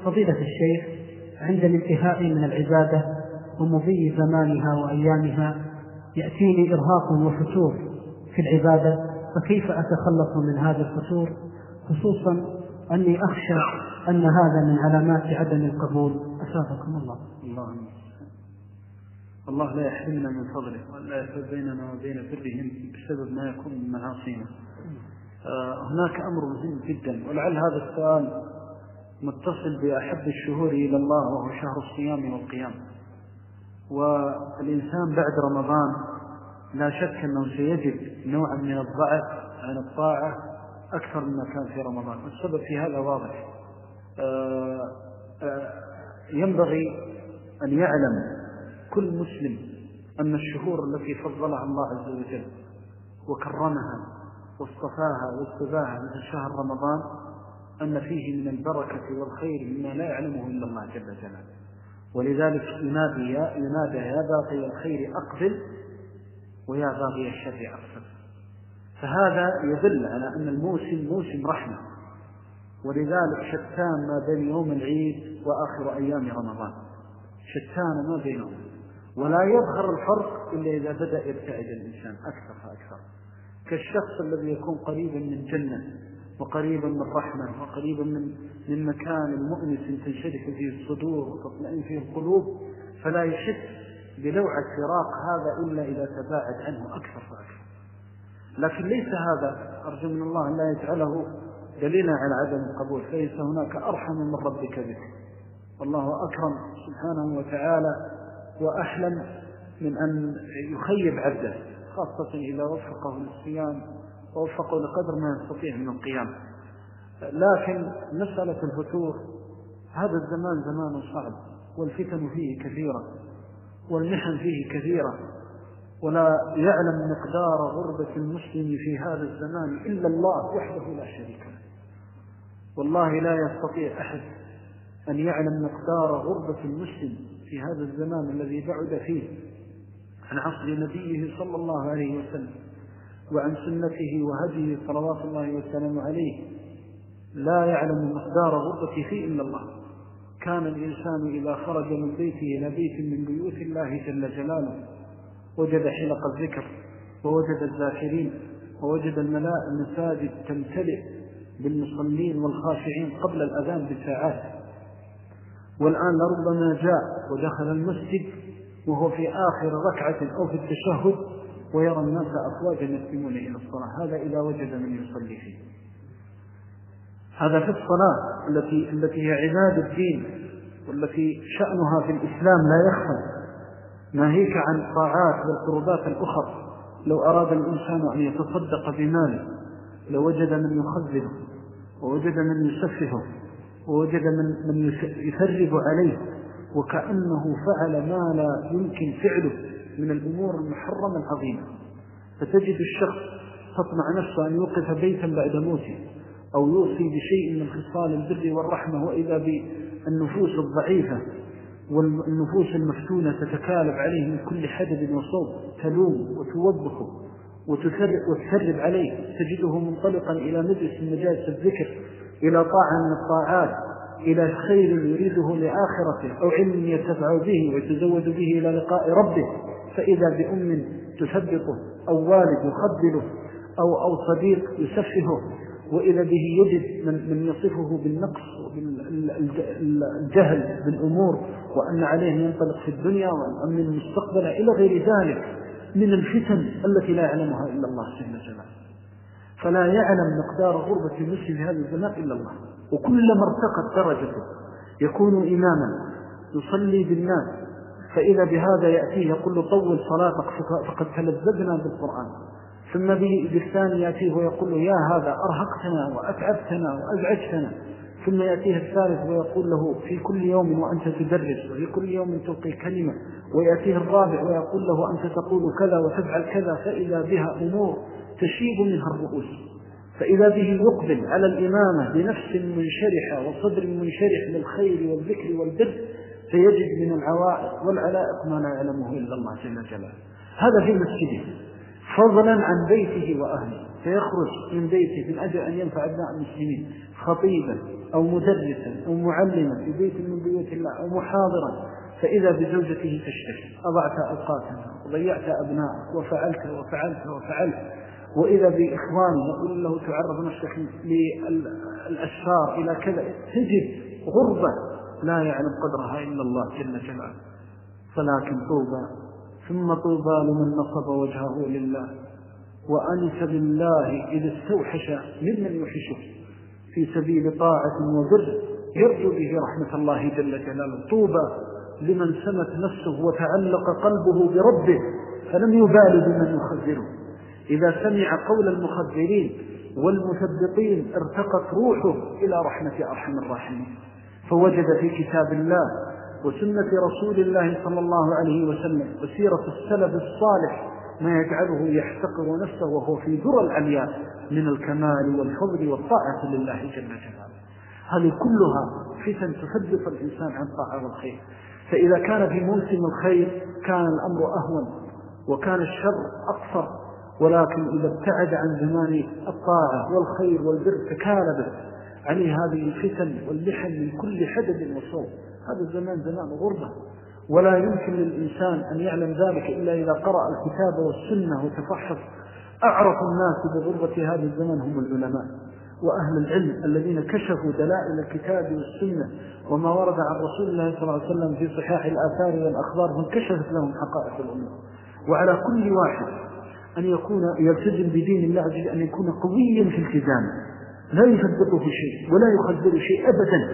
فضيلة الشيخ، عند الانتهاء من العبادة ومضي زمانها وأيامها يأتيني إرهاق وفتور في العبادة، فكيف أتخلص من هذا الفتور، خصوصا أني أخشى أن هذا من علامات عدم القبول؟ أسافكم الله. الله لا يحرمنا من فضله ولا يحول بيننا وبين برهم بسبب ما يكون من معاصينا. هناك أمر مهم جدا، ولعل هذا السؤال متصل بأحب الشهور إلى الله وهو شهر الصيام والقيام. والإنسان بعد رمضان لا شك أنه سيجد نوعا من الضعف عن الطاعة أكثر مما كان في رمضان. والسبب في هذا واضح. ينبغي أن يعلم كل مسلم أن الشهور التي فضلها الله عز وجل وكرمها واصطفاها واستباها مثل شهر رمضان أن فيه من البركة والخير مما لا يعلمه إلا الله جل جلاله. ولذلك ينادى يا باقي الخير أقبل ويا باقي الشر أقبل. فهذا يدل على أن الموسم موسم رحمة، ولذلك شتان ما بين يوم العيد وآخر أيام رمضان، شتان ما بينهم، ولا يظهر الفرق إلا إذا بدأ يبتعد الإنسان أكثر فأكثر، كالشخص الذي يكون قريبا من جنة وقريبا من رحمة وقريبا من مكان مؤنس تنشرح فيه الصدور وتطمئن فيه القلوب، فلا يحس بلوعة فراق هذا إلا إذا تباعد عنه أكثر فأكثر. لكن ليس هذا، أرجو من الله أن لا يجعله دليلا على عدم القبول، فليس هناك أرحم من ربك بك، والله أكرم سبحانه وتعالى وأحلم من أن يخيب عبده، خاصة إذا وفقه للصيام ووفقه لقدر ما يستطيع من القيام. لكن مسألة الفتور، هذا الزمان زمان صعب، والفتن فيه كثيرة والمحن فيه كثيرة، ولا يعلم مقدار غربة المسلم في هذا الزمان إلا الله وحده لا شريك له. والله لا يستطيع أحد أن يعلم مقدار غربة المسلم في هذا الزمان الذي بعد فيه عن عصر نبيه صلى الله عليه وسلم وعن سنته وهديه صلوات الله وسلامه عليه. لا يعلم مقدار غربته فيه إلا الله. كان الإنسان إذا خرج من بيته إلى بيت من بيوت الله جل جلاله وجد حلق الذكر ووجد الذاكرين ووجد المساجد تمتلئ بالمصلين والخاشعين قبل الأذان بساعات. والآن لربما جاء ودخل المسجد وهو في آخر ركعة أو في التشهد ويرى الناس أفواجا يقدمون إلى الصلاة. هذا إذا وجد من يصلي فيه. هذا في الصلاة التي هي عباد الدين والتي شأنها في الإسلام لا يخفى، ناهيك عن الطاعات والقربات الأخرى. لو أراد الإنسان أن يتصدق بماله لوجد من يخذله ووجد من يسفهه ووجد من يثرب عليه وكأنه فعل ما لا يمكن فعله من الأمور المحرمة العظيمة. فتجد الشخص تطمع نفسه أن يوقف بيتا بعد موته أو يوصي بشيء من خصال البر والرحمة، وإذا بالنفوس الضعيفة والنفوس المفتونة تتكالب عليه من كل حدب وصوب، تلوم وتوبخه وتثرب عليه. تجده منطلقا إلى مجلس من مجالس الذكر، إلى طاعة من الطاعات، إلى خير يريده لآخرته أو علم يتبع به ويتزود به إلى لقاء ربه، فإذا بأم تثبطه أو والد يخبله أو صديق يسفهه، وإذا به يجد من يصفه بالنقص وبالجهل بالأمور وأن عليه ينطلق في الدنيا وأن المستقبل إلى غير ذلك من الفتن التي لا يعلمها إلا الله جل جلاله. فلا يعلم مقدار غربة المسلم في هذا الزمان إلا الله. وكلما ارتقت درجته يكون إماما يصلي بالناس، فإذا بهذا يأتيه يقول له طول صلاتك فقد تلذذنا بالقرآن، ثم بالثاني يأتيه ويقول له يا هذا أرهقتنا وأتعبتنا وأزعجتنا، ثم يأتيه الثالث ويقول له في كل يوم وأنت تدرس وفي كل يوم تلقي كلمة، ويأتيه الرابع ويقول له أنت تقول كذا وتفعل كذا، فإذا بها أمور تشيب منها الرؤوس. فإذا به يقبل على الإمامة بنفس منشرحة وصدر منشرح للخير والذكر والبر، فيجد من العوائق والعلائق ما لا يعلمه إلا الله جل جلاله. هذا في مسجده، فضلا عن بيته وأهله، فيخرج من بيته من أجل أن ينفع أبناء المسلمين خطيبا أو مدرسا أو معلما في بيت من بيوت الله أو محاضرا، فإذا بزوجته تشتكي: أضعت أوقاتنا وضيعت أبنائك وفعلت وفعلت وفعلت. وإذا بإخوانه يقول له: تعرض نفسك للأسفار إلى كذا، تجد غربة لا يعلم قدرها إلا الله جل جلاله. فلكن طوبى ثم طوبى لمن نصب وجهه لله وأنس بالله إذ استوحش ممن يحشه في سبيل طاعة وبر يرجو به رحمة الله جل جلاله. طوبى لمن سمت نفسه وتعلق قلبه بربه فلم يبال بمن يخذره. إذا سمع قول المخذرين والمثبطين ارتقت روحه إلى رحمة أرحم الراحمين، فوجد في كتاب الله وسنة رسول الله صلى الله عليه وسلم وسيرة السلف الصالح ما يجعله يحتقر نفسه وهو في ذرى العليا من الكمال والفضل والطاعة لله جل جلاله. هذه كلها فتن تثبط الإنسان عن طاعة والخير. فإذا كان في موسم الخير كان الأمر أهون وكان الشر أقصر، ولكن إذا ابتعد عن زمان الطاعة والخير والبر تكالبت عليه هذه الفتن واللحن من كل حدد وصوب. هذا الزمان زمان غربة، ولا يمكن للإنسان أن يعلم ذلك إلا إذا قرأ الكتاب والسنة وتفحص. أعرف الناس بغربة هذا الزمان هم العلماء وأهل العلم الذين كشفوا دلائل الكتاب والسنة وما ورد عن رسول الله صلى الله عليه وسلم في صحاح الآثار والأخبار، فانكشفت لهم حقائق الأمور. وعلى كل واحد أن يكون يلتزم بدين الله عز وجل أن يكون قويا في التزامه، لا يثبطه في شيء ولا يخذل شيء أبدا،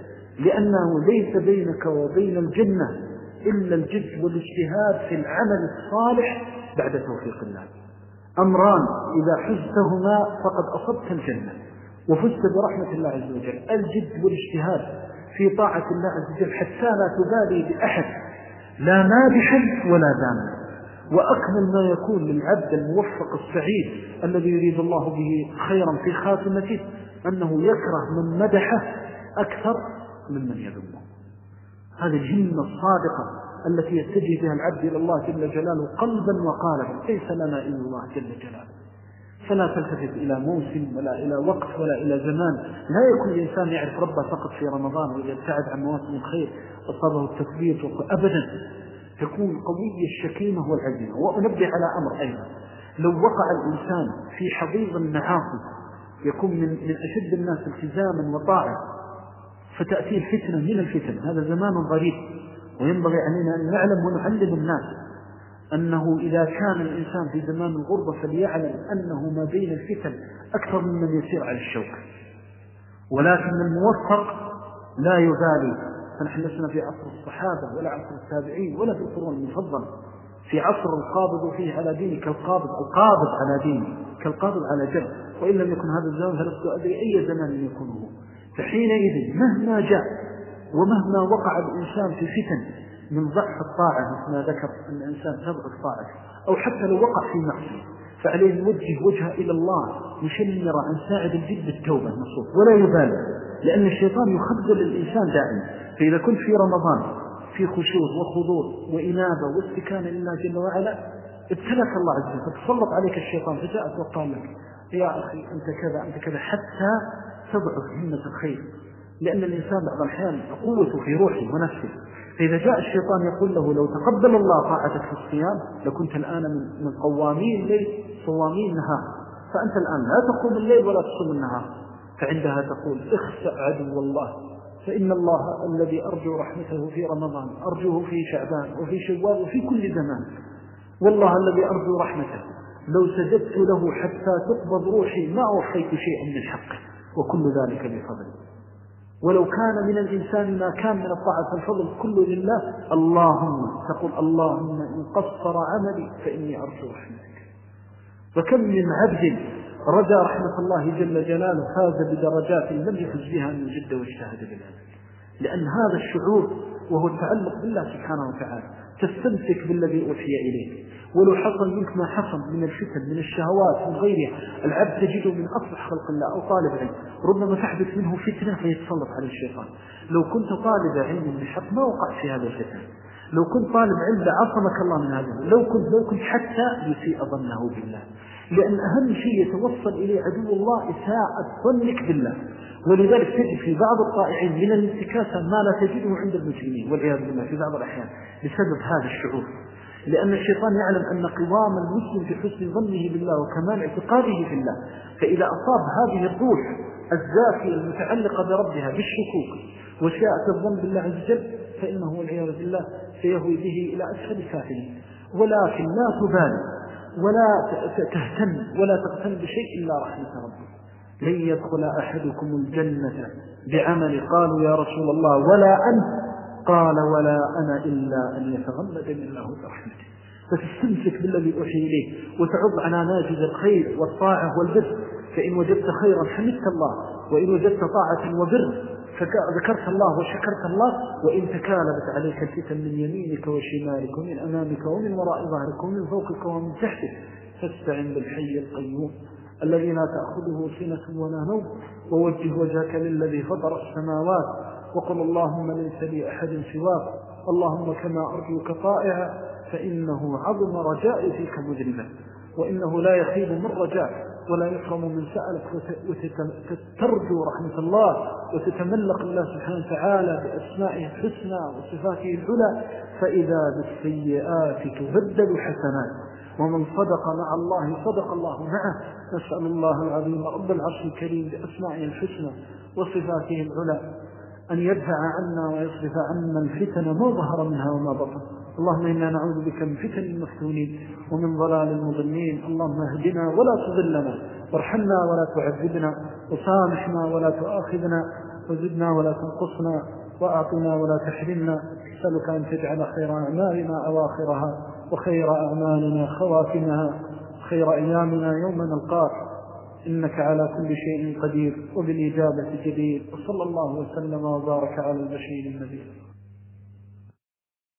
لأنه ليس بينك وبين الجنة إلا الجد والاجتهاد في العمل الصالح بعد توفيق الله. أمران إذا حزتهما فقد أصبت الجنة وفزت برحمة الله عز وجل: الجد والاجتهاد في طاعة الله عز وجل حتى لا تبالي بأحد، لا مادحا ولا ذاما. وأكمل ما يكون للعبد الموفق السعيد الذي يريد الله به خيرا في خاتمته أنه يكره من مدحه أكثر ممن يذمه. هذه الهمة الصادقة التي يتجه بها العبد إلى الله جل جلاله قلبا وقالبا، ليس لنا إلا الله جل جلاله. فلا تلتفت إلى موسم ولا إلى وقت ولا إلى زمان. لا يكون الإنسان يعرف ربه فقط في رمضان ويبتعد عن مواسم الخير وصابه التثبيت أبدا. تكون قوي الشكيمة والعزيمة. وأنبه على أمر أيضا: لو وقع الإنسان في حضيض المعاصي يكون من أشد الناس التزاما وطاعة، فتأتي الفتنة من الفتن. هذا زمان غريب، وينبغي علينا أن نعلم ونعلم الناس أنه إذا كان الإنسان في زمان الغربة فليعلم أنه ما بين الفتن أكثر ممن يسير على الشوك. ولكن الموفق لا يبالي. فنحن لسنا في عصر الصحابة ولا عصر التابعين ولا في القرون المفضلة، في عصر القابض فيه على دينه كالقابض، القابض على دينه كالقابض على جد. وإن لم يكن هذا الزمان فلست أدري أي زمان يكونه. فحينئذ مهما جاء ومهما وقع الإنسان في فتن من ضعف الطاعة مثل ما ذكر أن الإنسان تضعف طاعته، أو حتى لو وقع في معصية، فعليه يوجه وجهه إلى الله مشمرا عن ساعد الجد بالتوبة النصوص ولا يبالي، لأن الشيطان يخذل الإنسان دائما. فإذا كنت في رمضان في خشوع وخضوع وإنابة واستكانة لله جل وعلا، ابتلك الله عز وجل فتسلط عليك الشيطان فجاءت وقال لك: يا أخي أنت كذا أنت كذا، حتى تضعف همة الخير. لأن الإنسان بعض الأحيان قوته في روحه ونفسه، فإذا جاء الشيطان يقول له: لو تقبل الله طاعتك في الصيام لكنت الآن من قوامين الليل صوامين النهار، فأنت الآن لا تقوم الليل ولا تصوم النهار. فعندها تقول: اخسأ عدو الله، فإن الله الذي أرجو رحمته في رمضان أرجوه في شعبان وفي شوال وفي كل زمان. والله الذي أرجو رحمته لو سجدت له حتى تقبض روحي ما وفيت شيئا من حقه، وكل ذلك بفضل. ولو كان من الإنسان ما كان من الطاعة الفضل كله لله، اللهم تقول: اللهم إن قصر عملي فإني أرجو رحمتك. فكم من عبد رجا رحمة الله جل جلاله فاز بدرجات لم يفز بها من جد واجتهد بالعمل. لأن هذا الشعور وهو التعلق بالله سبحانه وتعالى، تستمسك بالذي أوحي إليك، ولو حصل منك ما حصل من الفتن من الشهوات من غيرها. العبد تجده من أصلح خلق الله أو طالب علم، ربما تحدث منه فتنة فيتسلط على الشيطان. لو كنت طالب علم بحق ما وقعت في هذا الفتن. لو كنت طالب علم لعصمك الله من هذا. لو كنت حتى يسيء ظنه بالله. لأن أهم شيء يتوصل إليه عدو الله إساءة ظنك بالله. ولذلك تجد في بعض الطائعين من الانتكاسة ما لا تجده عند المسلمين والعياذ بالله في بعض الأحيان بسبب هذا الشعور. لأن الشيطان يعلم أن قوام المسلم في حسن ظنه بالله وكمال اعتقاده في الله، فإذا أصاب هذه الروح الزاكية المتعلقة بربها بالشكوك وشاءة الظن بالله عز وجل فإنه والعياذ بالله سيهوي به إلى أسفل سافلين. ولكن لا تبالي ولا تهتم ولا تغتم بشيء إلا رحمة ربك. لن يدخل أحدكم الجنة بعمل قالوا يا رسول الله ولا أنت قال ولا أنا إلا أن يتغمد من الله برحمته. فتستمسك بالذي أوحي إليه وتعض على ناجز الخير والطاعة والبر، فإن وجدت خيرا حمدت الله، وإن وجدت طاعة وبر فذكرت الله وشكرت الله، وإن تكالبت عليك الفتن من يمينك وشمالك ومن أمامك ومن وراء ظهرك ومن فوقك ومن تحتك فاستعن بالحي القيوم الذي لا تأخذه سنة ولا نوم، ووجه وجهك للذي فطر السماوات وقل اللهم ليس لي أحد سواك اللهم كما أرجوك طائعا فإنه عظم رجائي فيك مذنبا، وإنه لا يخيب من رجاء ولا يحرم من سألك، وترجو رحمة الله وتتملق الله سبحانه وتعالى بأسمائه الحسنى وصفاته العلى، فإذا بالسيئات تبدل حسنات، ومن صدق مع الله صدق الله معه. نسأل الله العظيم رب العرش الكريم بأسمائه الحسنى وصفاته العلى أن يدفع عنا ويصرف عنا الفتن ما ظهر منها وما بطن. اللهم إنا نعوذ بك من فتن المفتونين ومن ضلال المضلين. اللهم اهدنا ولا تضلنا، وارحمنا ولا تعذبنا، وسامحنا ولا تؤاخذنا، وزدنا ولا تنقصنا، وأعطنا ولا تحرمنا. أسألك أن تجعل خير أعمالنا أواخرها، وخير أعمالنا خواتمها، خير أيامنا يوم نلقاك، إنك على كل شيء قدير وبالإجابة جدير. وصلى الله وسلم وبارك على البشير النبي.